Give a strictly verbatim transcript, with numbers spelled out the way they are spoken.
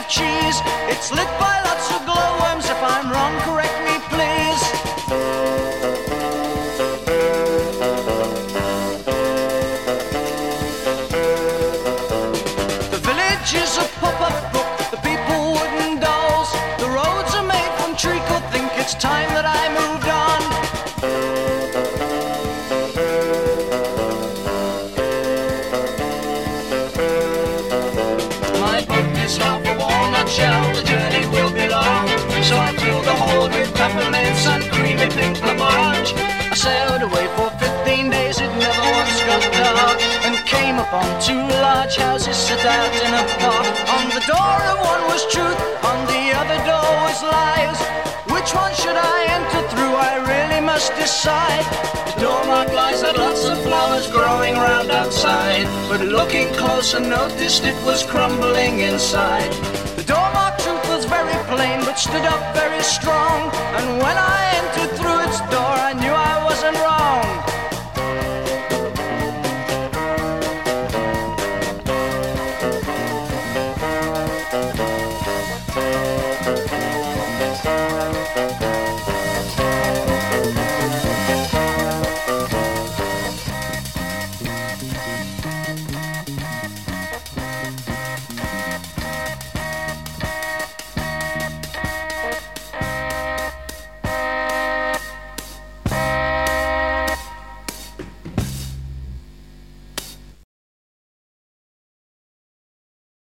of cheese. It's lit by lots of glowworms. If I'm wrong, correct me, please. The village is a pop-up book, the people wooden dolls. The roads are made from treacle, think it's time that I moved on. My book is half a walnut shell, the journey will be long. So I filled the hold with peppermints and creamy pink blancmange. I sailed away for fifteen days, it never once got dark, and came upon two large houses set out in a park. On the door of one was truth, on the other door was lies. Which one should I enter through? I really must decide. The door marked lies had lots of flowers growing round outside, but looking closer noticed it was crumbling inside. The door marked truth was very plain, but stood up very strong, and when I